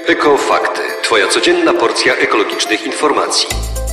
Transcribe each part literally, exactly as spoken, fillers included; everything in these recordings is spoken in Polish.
Ekofakty. Twoja codzienna porcja ekologicznych informacji.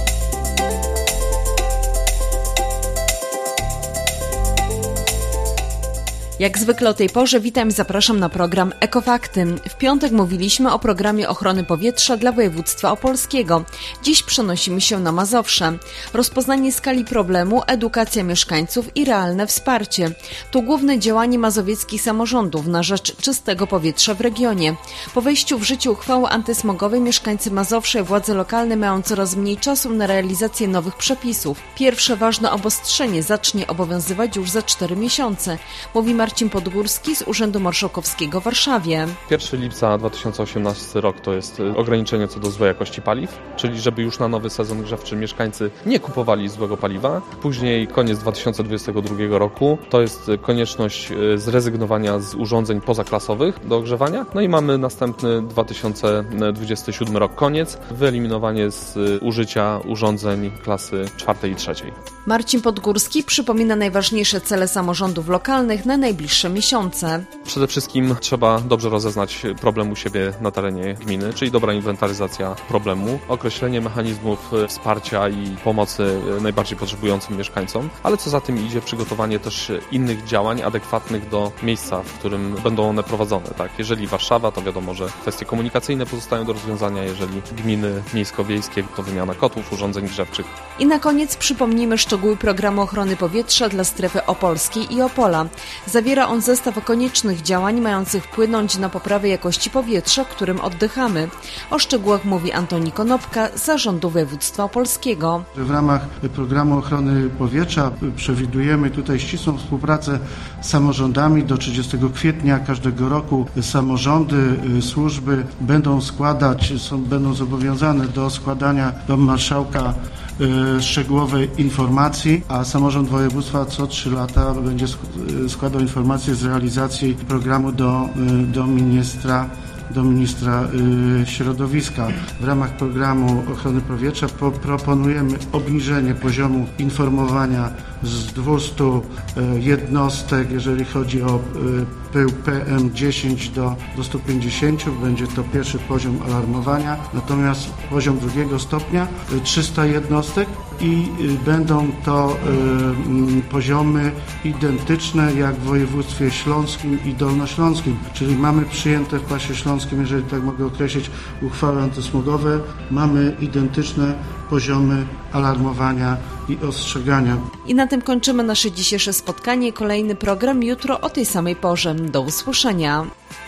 Jak zwykle o tej porze witam i zapraszam na program Ekofakty. W piątek mówiliśmy o programie ochrony powietrza dla województwa opolskiego. Dziś przenosimy się na Mazowsze. Rozpoznanie skali problemu, edukacja mieszkańców i realne wsparcie. To główne działanie mazowieckich samorządów na rzecz czystego powietrza w regionie. Po wejściu w życie uchwały antysmogowej mieszkańcy Mazowsza i władze lokalne mają coraz mniej czasu na realizację nowych przepisów. Pierwsze ważne obostrzenie zacznie obowiązywać już za cztery miesiące, mówi Marcin Marcin Podgórski z Urzędu Marszałkowskiego w Warszawie. pierwszego lipca dwa tysiące osiemnastego rok to jest ograniczenie co do złej jakości paliw, czyli żeby już na nowy sezon grzewczy mieszkańcy nie kupowali złego paliwa. Później koniec dwa tysiące dwudziestego drugiego roku to jest konieczność zrezygnowania z urządzeń pozaklasowych do ogrzewania. No i mamy następny dwa tysiące dwudziesty siódmy rok koniec, wyeliminowanie z użycia urządzeń klasy czwartej i trzeciej. Marcin Podgórski przypomina najważniejsze cele samorządów lokalnych na najbliższe miesiące. Przede wszystkim trzeba dobrze rozeznać problem u siebie na terenie gminy, czyli dobra inwentaryzacja problemu, określenie mechanizmów wsparcia i pomocy najbardziej potrzebującym mieszkańcom, ale co za tym idzie przygotowanie też innych działań adekwatnych do miejsca, w którym będą one prowadzone. Tak, jeżeli Warszawa, to wiadomo, że kwestie komunikacyjne pozostają do rozwiązania, jeżeli gminy miejsko-wiejskie, to wymiana kotłów, urządzeń grzewczych. I na koniec przypomnimy szczegóły programu ochrony powietrza dla strefy opolskiej i Opola. Zawiera on zestaw koniecznych działań mających wpłynąć na poprawę jakości powietrza, którym oddychamy. O szczegółach mówi Antoni Konopka z Zarządu Województwa Opolskiego. W ramach programu ochrony powietrza przewidujemy tutaj ścisłą współpracę z samorządami. Do trzydziestego kwietnia każdego roku samorządy, służby będą składać, są, będą zobowiązane do składania do marszałka szczegółowej informacji, a samorząd województwa co trzy lata będzie składał informacje z realizacji programu do, do ministra do ministra y, środowiska. W ramach programu ochrony powietrza po, proponujemy obniżenie poziomu informowania z dwustu y, jednostek, jeżeli chodzi o y, pył P M dziesięć do, do stu pięćdziesięciu. Będzie to pierwszy poziom alarmowania. Natomiast poziom drugiego stopnia y, trzysta jednostek i y, będą to y, y, poziomy identyczne jak w województwie śląskim i dolnośląskim. Czyli mamy przyjęte w pasie śląskim, jeżeli tak mogę określić, uchwały antysmogowe, mamy identyczne poziomy alarmowania i ostrzegania. I na tym kończymy nasze dzisiejsze spotkanie. Kolejny program jutro o tej samej porze. Do usłyszenia.